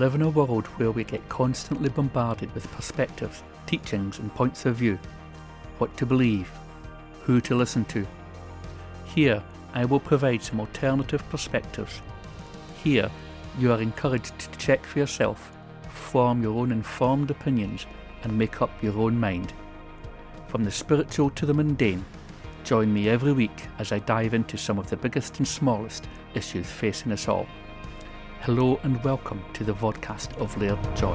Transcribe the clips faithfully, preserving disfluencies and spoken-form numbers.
live in a world where we get constantly bombarded with perspectives, teachings and points of view. What to believe, who to listen to. Here, I will provide some alternative perspectives. Here, you are encouraged to check for yourself, form your own informed opinions and make up your own mind. From the spiritual to the mundane, join me every week as I dive into some of the biggest and smallest issues facing us all. Hello and welcome to the vodcast of Laird Joy.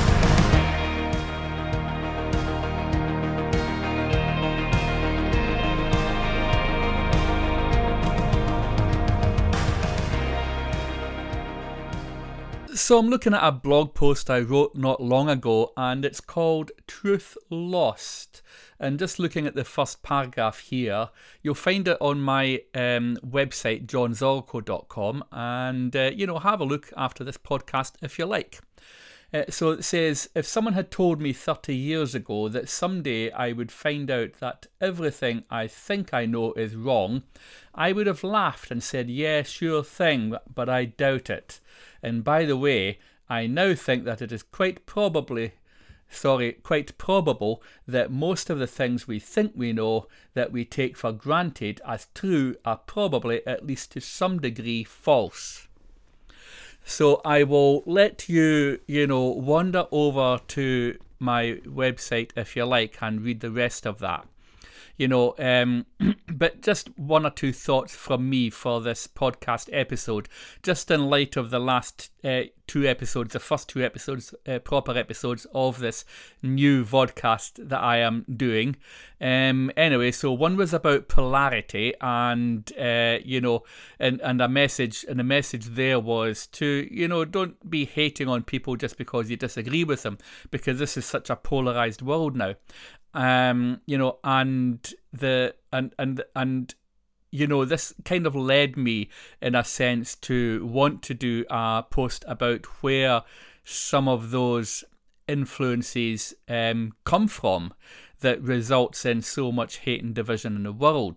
So I'm looking at a blog post I wrote not long ago, and it's called Truth Lost. And just looking at the first paragraph here, you'll find it on my um, website, john zorko dot com, and uh, you know, have a look after this podcast if you like. Uh, so it says, if someone had told me thirty years ago that someday I would find out that everything I think I know is wrong, I would have laughed and said, yeah, sure thing, but I doubt it. And by the way, I now think that it is quite probably, sorry, quite probable that most of the things we think we know that we take for granted as true are probably, at least to some degree, false. So I will let you, you know, wander over to my website if you like and read the rest of that. You know, um, but just one or two thoughts from me for this podcast episode, just in light of the last uh, two episodes, the first two episodes, uh, proper episodes of this new vodcast that I am doing. Um, anyway, so one was about polarity, and uh, you know, and and a message, and the message there was to, you know, don't be hating on people just because you disagree with them, because this is such a polarized world now. Um, you know, and the and and and you know, this kind of led me in a sense to want to do a post about where some of those influences um, come from that results in so much hate and division in the world.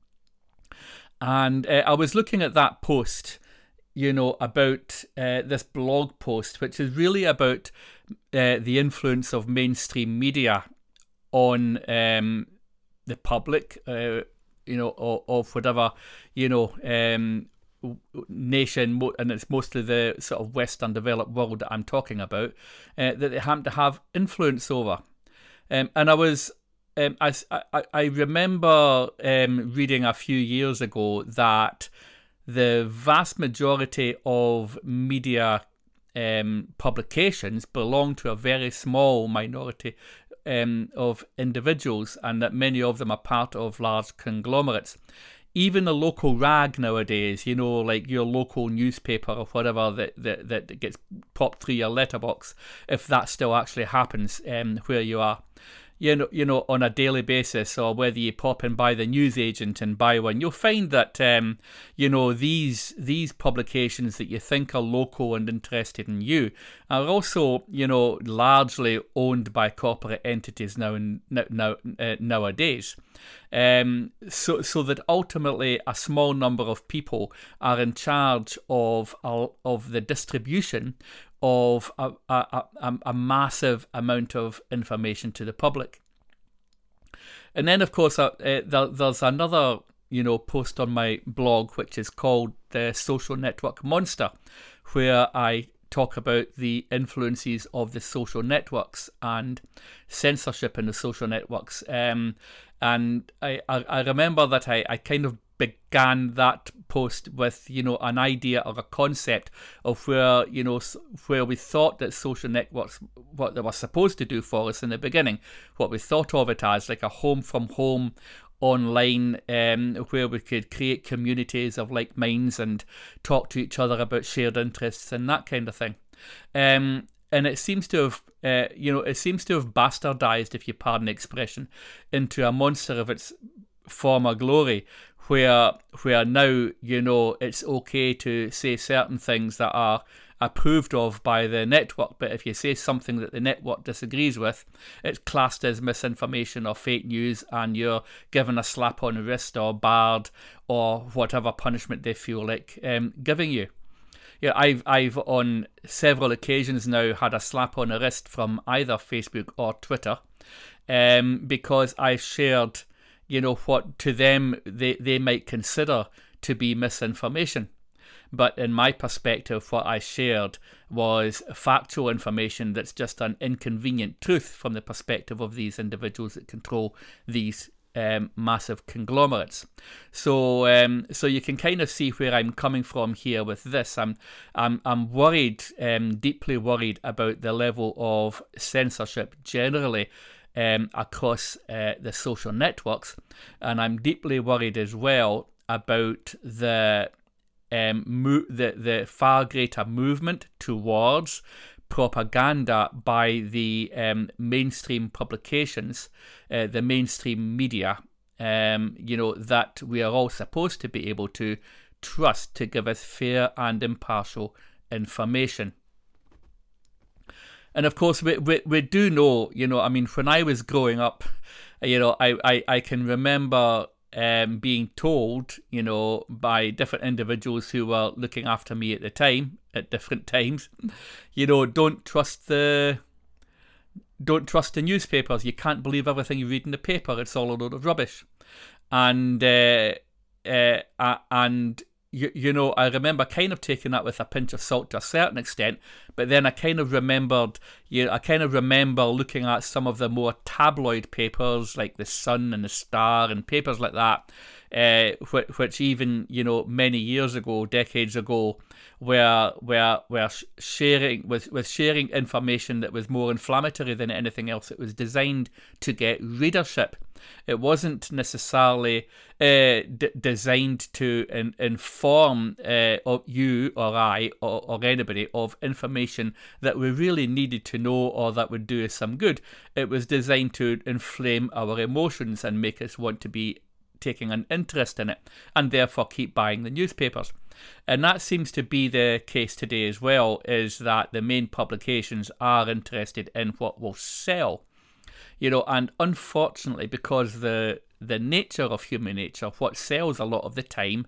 And uh, I was looking at that post, you know, about uh, this blog post, which is really about uh, the influence of mainstream media on um, the public, uh, you know, of, of whatever, you know, um, nation, and it's mostly the sort of Western developed world that I'm talking about, uh, that they happen to have influence over. Um, and I was, um, I, I, I remember um, reading a few years ago that the vast majority of media um, publications belong to a very small minority Um, of individuals, and that many of them are part of large conglomerates. Even a local rag nowadays, you know, like your local newspaper or whatever that that, that gets popped through your letterbox, if that still actually happens um, where you are, you know, you know, on a daily basis, or whether you pop in by the newsagent and buy one, you'll find that um, you know, these these publications that you think are local and interested in you are also, you know, largely owned by corporate entities now and now, now uh, nowadays. Um, so so that ultimately a small number of people are in charge of uh, of the distribution of a, a, a, a massive amount of information to the public. And then, of course, uh, uh, there, there's another, you know, post on my blog which is called The Social Network Monster, where I talk about the influences of the social networks and censorship in the social networks. Um, and I, I, I remember that I, I kind of began that post with, you know, an idea or a concept of where, you know, where we thought that social networks, what they were supposed to do for us in the beginning, what we thought of it as, like a home from home online, um, where we could create communities of like minds and talk to each other about shared interests and that kind of thing. Um, and it seems to have, uh, you know, it seems to have bastardized, if you pardon the expression, into a monster of its former glory, where where now, you know, it's okay to say certain things that are approved of by the network, but if you say something that the network disagrees with, it's classed as misinformation or fake news, and you're given a slap on the wrist or barred or whatever punishment they feel like um, giving you. yeah, I've I've on several occasions now had a slap on the wrist from either Facebook or Twitter, um, because I shared, you know, what to them they, they might consider to be misinformation. But in my perspective, what I shared was factual information that's just an inconvenient truth from the perspective of these individuals that control these um, massive conglomerates. So, um, so you can kind of see where I'm coming from here with this. I'm, I'm, I'm worried, um, deeply worried about the level of censorship generally um, across uh, the social networks, and I'm deeply worried as well about the Um, mo- the the far greater movement towards propaganda by the um, mainstream publications, uh, the mainstream media, um, you know, that we are all supposed to be able to trust to give us fair and impartial information. And of course, we, we we do know, you know, I mean, when I was growing up, you know, I, I, I can remember Um, being told, you know, by different individuals who were looking after me at the time, at different times, you know, don't trust the, don't trust the newspapers. You can't believe everything you read in the paper. It's all a load of rubbish. And uh, uh, uh, and you, you know, I remember kind of taking that with a pinch of salt to a certain extent, but then I kind of remembered, you know, I kind of remember looking at some of the more tabloid papers like The Sun and The Star and papers like that, uh, which, which even, you know, many years ago, decades ago, were were were sharing with with sharing information that was more inflammatory than anything else. It was designed to get readership. It wasn't necessarily uh, d- designed to in- inform uh, of you or I or, or anybody of information that we really needed to know or that would do us some good. It was designed to inflame our emotions and make us want to be taking an interest in it, and therefore keep buying the newspapers. And that seems to be the case today as well, is that the main publications are interested in what will sell. You know, and unfortunately, because the the nature of human nature, what sells a lot of the time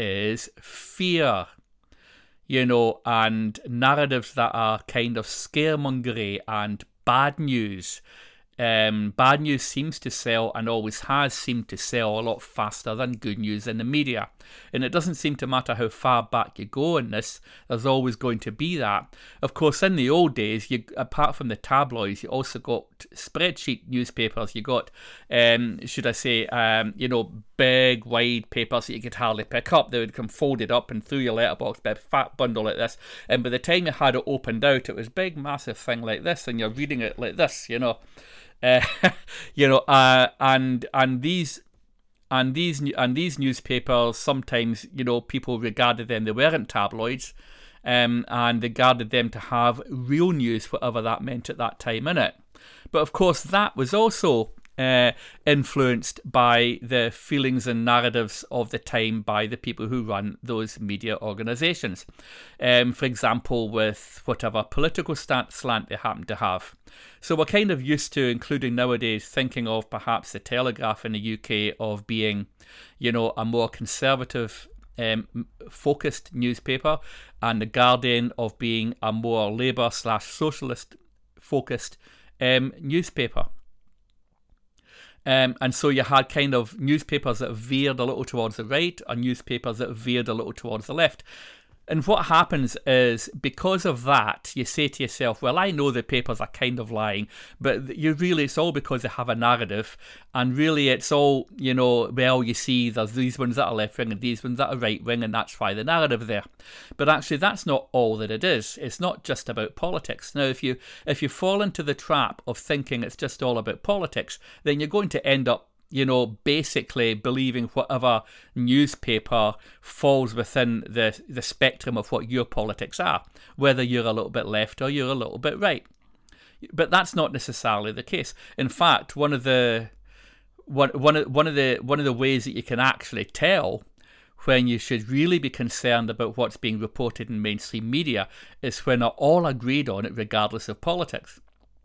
is fear, you know, and narratives that are kind of scaremongery and bad news. Um, bad news seems to sell, and always has seemed to sell, a lot faster than good news in the media. And it doesn't seem to matter how far back you go in this, there's always going to be that. Of course, in the old days, you apart from the tabloids, you also got spreadsheet newspapers. You got, um, should I say, um, you know, big, wide papers that you could hardly pick up. They would come folded up and through your letterbox, a fat bundle like this. And by the time you had it opened out, it was a big, massive thing like this, and you're reading it like this, you know. Uh, you know, uh, and and these and these and these newspapers, sometimes, you know, people regarded them, they weren't tabloids, um, and they regarded them to have real news, whatever that meant at that time in it. But of course, that was also uh, influenced by the feelings and narratives of the time by the people who run those media organisations. Um, for example, with whatever political st- slant they happen to have. So we're kind of used to, including nowadays, thinking of perhaps the Telegraph in the U K of being, you know, a more conservative um, focused newspaper, and the Guardian of being a more Labour slash socialist focused um, newspaper. Um, and so you had kind of newspapers that veered a little towards the right and newspapers that veered a little towards the left. And what happens is, because of that, you say to yourself, well, I know the papers are kind of lying, but you really, it's all because they have a narrative. And really, it's all, you know, well, you see, there's these ones that are left-wing and these ones that are right-wing, and that's why the narrative there. But actually, that's not all that it is. It's not just about politics. Now, if you if you fall into the trap of thinking it's just all about politics, then you're going to end up, you know, basically believing whatever newspaper falls within the the spectrum of what your politics are, whether you're a little bit left or you're a little bit right. But that's not necessarily the case. In fact, one of the one one of one of the one of the ways that you can actually tell when you should really be concerned about what's being reported in mainstream media is when they're all agreed on it, regardless of politics.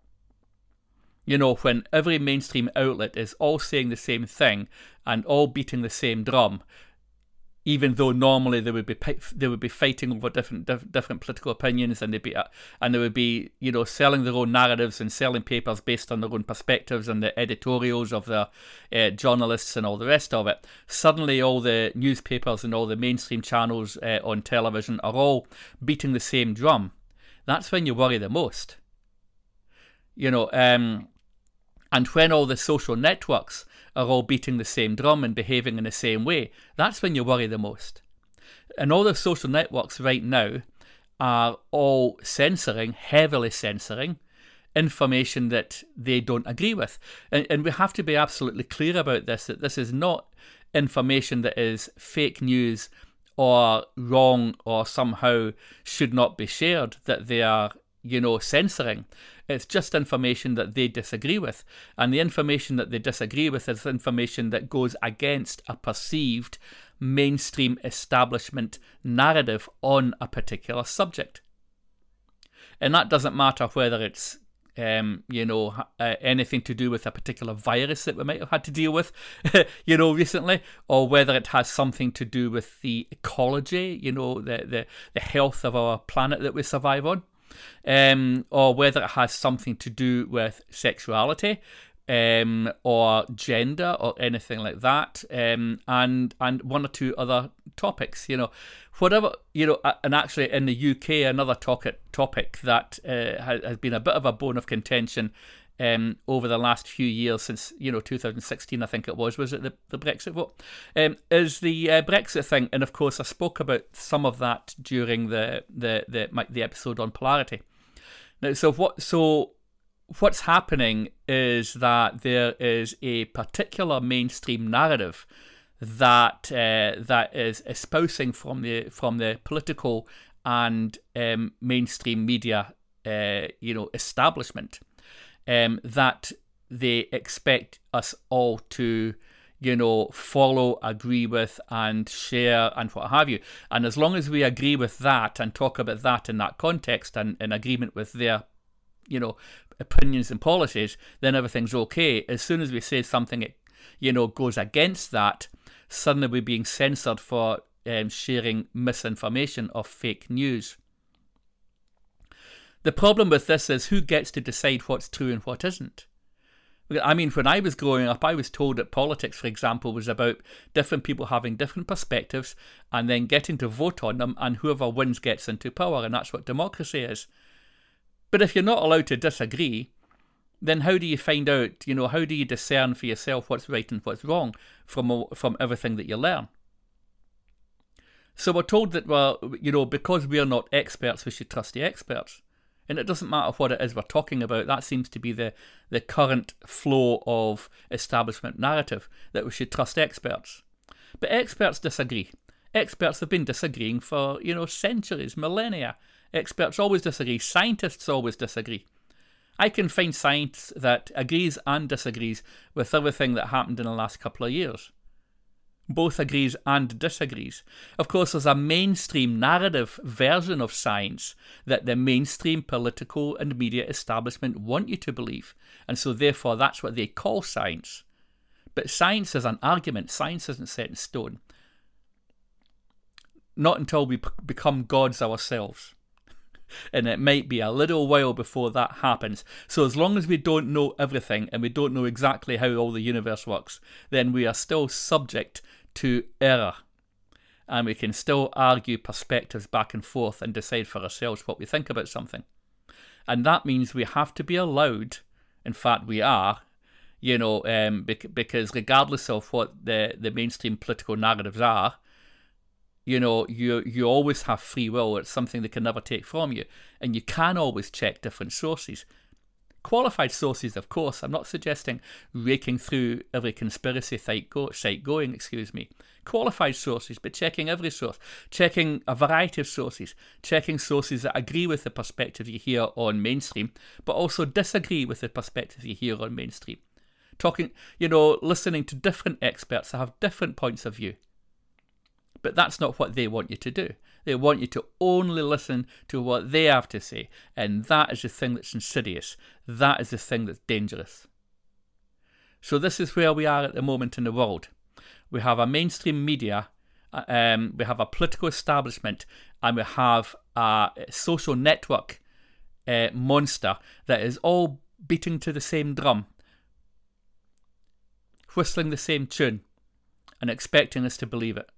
You know, when every mainstream outlet is all saying the same thing and all beating the same drum, even though normally they would be they would be fighting over different different political opinions, and they'd be and they would be you know selling their own narratives and selling papers based on their own perspectives and the editorials of their uh, journalists and all the rest of it. Suddenly, all the newspapers and all the mainstream channels uh, on television are all beating the same drum. That's when you worry the most. You know, um, and when all the social networks are all beating the same drum and behaving in the same way, that's when you worry the most. And all the social networks right now are all censoring, heavily censoring, information that they don't agree with. And, and we have to be absolutely clear about this, that this is not information that is fake news or wrong or somehow should not be shared, that they are, you know, censoring. It's just information that they disagree with. And the information that they disagree with is information that goes against a perceived mainstream establishment narrative on a particular subject. And that doesn't matter whether it's, um, you know, uh, anything to do with a particular virus that we might have had to deal with, you know, recently, or whether it has something to do with the ecology, you know, the, the, the health of our planet that we survive on. Um, or whether it has something to do with sexuality, um, or gender, or anything like that, um, and and one or two other topics, you know, whatever, you know, and actually in the U K, another topic topic that uh, has, has been a bit of a bone of contention um, over the last few years, since, you know, two thousand sixteen, I think it was, was it the, the Brexit vote, um, is the uh, Brexit thing. And of course, I spoke about some of that during the the the, my, the episode on polarity. Now, so what so what's happening is that there is a particular mainstream narrative that uh, that is espousing from the from the political and um, mainstream media, uh, you know, establishment. Um, that they expect us all to, you know, follow, agree with, and share, and what have you. And as long as we agree with that and talk about that in that context and in agreement with their, you know, opinions and policies, then everything's okay. As soon as we say something, it, you know, goes against that, suddenly we're being censored for um, sharing misinformation or fake news. The problem with this is who gets to decide what's true and what isn't. I mean, when I was growing up, I was told that politics, for example, was about different people having different perspectives and then getting to vote on them, and whoever wins gets into power, and that's what democracy is. But if you're not allowed to disagree, then how do you find out, you know, how do you discern for yourself what's right and what's wrong from from everything that you learn? So we're told that, well, you know, because we're not experts, we should trust the experts. And it doesn't matter what it is we're talking about. That seems to be the, the current flow of establishment narrative, that we should trust experts. But experts disagree. Experts have been disagreeing for, you know, centuries, millennia. Experts always disagree. Scientists always disagree. I can find science that agrees and disagrees with everything that happened in the last couple of years. Both agrees and disagrees. Of course, there's a mainstream narrative version of science that the mainstream political and media establishment want you to believe. And so therefore, that's what they call science. But science is an argument. Science isn't set in stone. Not until we become gods ourselves. And it might be a little while before that happens. So as long as we don't know everything and we don't know exactly how all the universe works, then we are still subject to error. And we can still argue perspectives back and forth and decide for ourselves what we think about something. And that means we have to be allowed, in fact we are, you know, um, because regardless of what the, the mainstream political narratives are, you know, you you always have free will. It's something they can never take from you. And you can always check different sources. Qualified sources, of course. I'm not suggesting raking through every conspiracy site, go, site going, excuse me. Qualified sources, but checking every source. Checking a variety of sources. Checking sources that agree with the perspective you hear on mainstream, but also disagree with the perspective you hear on mainstream. Talking, you know, listening to different experts that have different points of view. But that's not what they want you to do. They want you to only listen to what they have to say. And that is the thing that's insidious. That is the thing that's dangerous. So this is where we are at the moment in the world. We have a mainstream media um, we have a political establishment, and we have a social network uh, monster that is all beating to the same drum, whistling the same tune, and expecting us to believe it.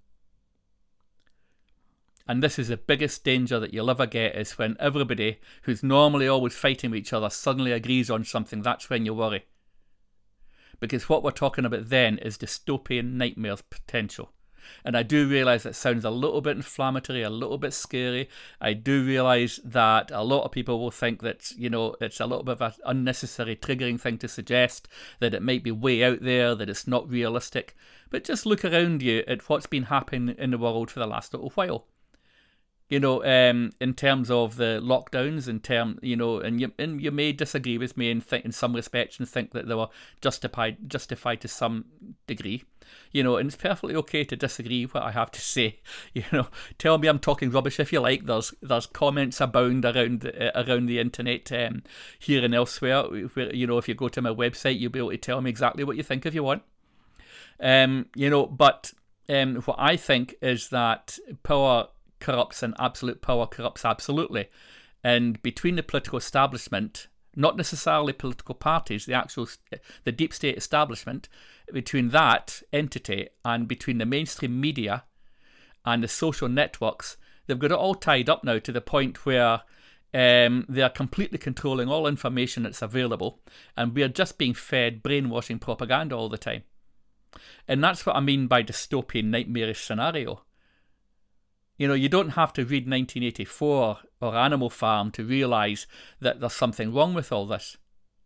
And this is the biggest danger that you'll ever get, is when everybody who's normally always fighting with each other suddenly agrees on something. That's when you worry. Because what we're talking about then is dystopian nightmares potential. And I do realise that sounds a little bit inflammatory, a little bit scary. I do realise that a lot of people will think that, you know, it's a little bit of an unnecessary triggering thing to suggest, that it might be way out there, that it's not realistic. But just look around you at what's been happening in the world for the last little while. You know, um, in terms of the lockdowns, in term, you know, and you and you may disagree with me in th- in some respects and think that they were justified justified to some degree, you know, and it's perfectly okay to disagree what I have to say. You know, tell me I'm talking rubbish if you like. There's there's comments abound around uh, around the internet um, here and elsewhere. Where, you know, if you go to my website, you'll be able to tell me exactly what you think if you want. Um, you know, but um, what I think is that power corrupts, and absolute power corrupts absolutely. And between the political establishment, not necessarily political parties, the actual, the deep state establishment, between that entity and between the mainstream media and the social networks, they've got it all tied up now to the point where um, they are completely controlling all information that's available, and we are just being fed brainwashing propaganda all the time. And that's what I mean by dystopian nightmarish scenario. You know, you don't have to read nineteen eighty-four or Animal Farm to realise that there's something wrong with all this.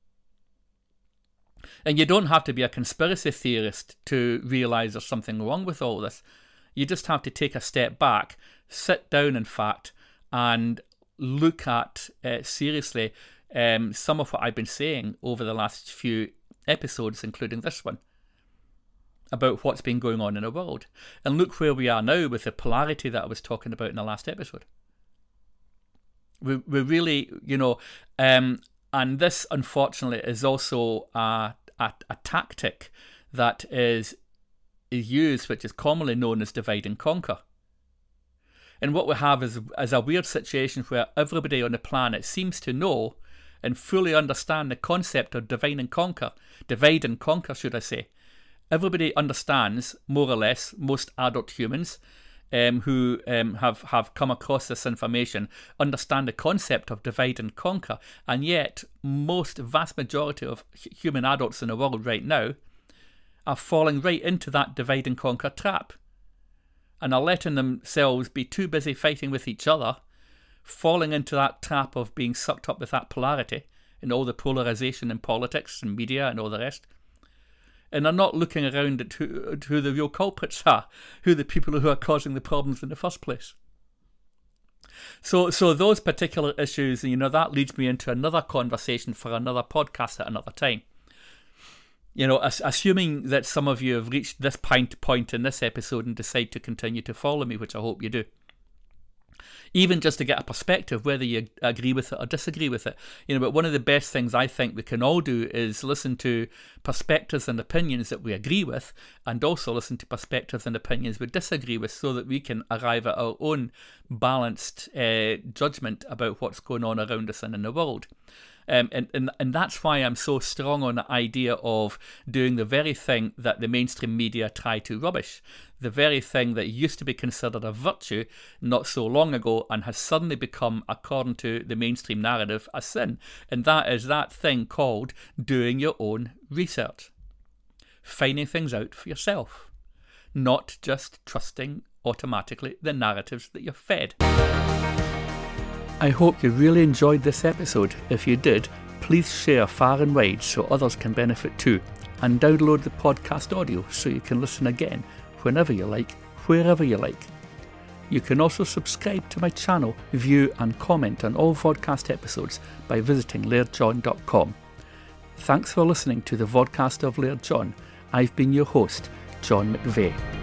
And you don't have to be a conspiracy theorist to realise there's something wrong with all this. You just have to take a step back, sit down, in fact, and look at, uh, seriously, um, some of what I've been saying over the last few episodes, including this one, about what's been going on in the world. And look where we are now with the polarity that I was talking about in the last episode. We we really, you know, um, and this, unfortunately, is also a, a, a tactic that is, is used, which is commonly known as divide and conquer. And what we have is, is a weird situation where everybody on the planet seems to know and fully understand the concept of divide and conquer. Divide and conquer, should I say. Everybody understands, more or less, most adult humans um, who um, have, have come across this information understand the concept of divide and conquer, and yet most vast majority of human adults in the world right now are falling right into that divide and conquer trap, and are letting themselves be too busy fighting with each other, falling into that trap of being sucked up with that polarity and all the polarization in politics and media and all the rest. And are not looking around at who, at who the real culprits are, who the people who are causing the problems in the first place. So so those particular issues, you know, that leads me into another conversation for another podcast at another time. You know, as, assuming that some of you have reached this point, point in this episode and decide to continue to follow me, which I hope you do. Even just to get a perspective, whether you agree with it or disagree with it. You know, but one of the best things I think we can all do is listen to perspectives and opinions that we agree with, and also listen to perspectives and opinions we disagree with, so that we can arrive at our own balanced uh, judgment about what's going on around us and in the world. Um, and, and, and that's why I'm so strong on the idea of doing the very thing that the mainstream media try to rubbish. The very thing that used to be considered a virtue not so long ago and has suddenly become, according to the mainstream narrative, a sin. And that is that thing called doing your own research. Finding things out for yourself. Not just trusting automatically the narratives that you're fed. I hope you really enjoyed this episode. If you did, please share far and wide so others can benefit too, and download the podcast audio so you can listen again whenever you like, wherever you like. You can also subscribe to my channel, view and comment on all Vodcast episodes by visiting laird john dot com. Thanks for listening to the Vodcast of Laird John. I've been your host, John McVeigh.